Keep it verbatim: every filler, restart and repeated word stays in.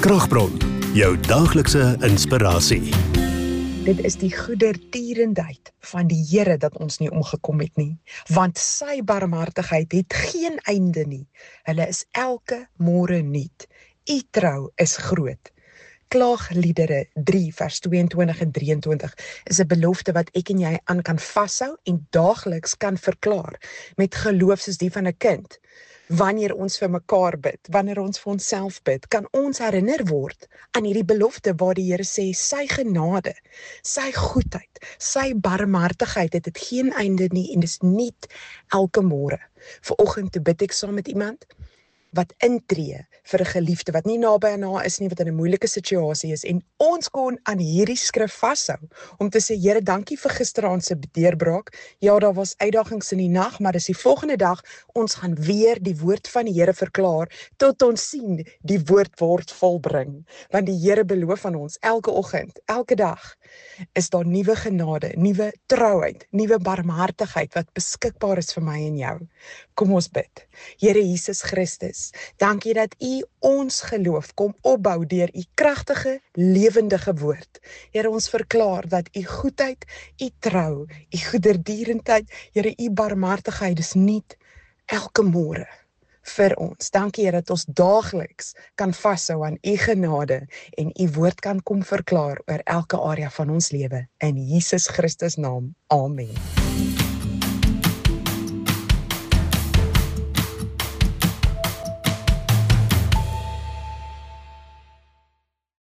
Kragbron, jou daaglikse inspirasie. Dit is die goedertierendheid van die Here dat ons nie omgekom het nie, want sy barmhartigheid het geen einde nie. Hulle is elke môre nuut. U trou is groot. Klaagliedere drie vers tweeëntwintig en drieëntwintig is 'n belofte wat ek en jy aan kan vashou en daagliks kan verklaar met geloof soos die van 'n kind. Wanneer ons vir mekaar bid, wanneer ons vir onsself bid, kan ons herinner word aan hierdie belofte waar die Here sê, sy genade, sy goedheid, sy barmhartigheid het dit geen einde nie en dis nuut elke môre. Vanoggend toe bid ek saam met iemand wat intree vir 'n geliefde wat nie naby aan haar is nie, wat in 'n moeilike situasie is, en ons kon aan hierdie skrif vashou, om te sê, Here, dankie vir gisteraand se deurbraak, ja, daar was uitdagings in die nag, maar dis die volgende dag, ons gaan weer die woord van die Here verklaar, tot ons sien, die woord word volbring, want die Here beloof aan ons, elke oggend, elke dag, is daar nuwe genade, nuwe trouheid, nuwe barmhartigheid, wat beskikbaar is vir my en jou. Kom ons bid. Here Jesus Christus, dankie dat U ons geloof kom opbou deur U kragtige, lewendige woord. Here, ons verklaar dat U goedheid, U trou, U goedertierendheid, Here, U barmhartigheid is nuut elke môre vir ons. Dankie Here dat ons daagliks kan vashou aan U genade en U woord kan kom verklaar oor elke area van ons lewe. In Jesus Christus naam. Amen.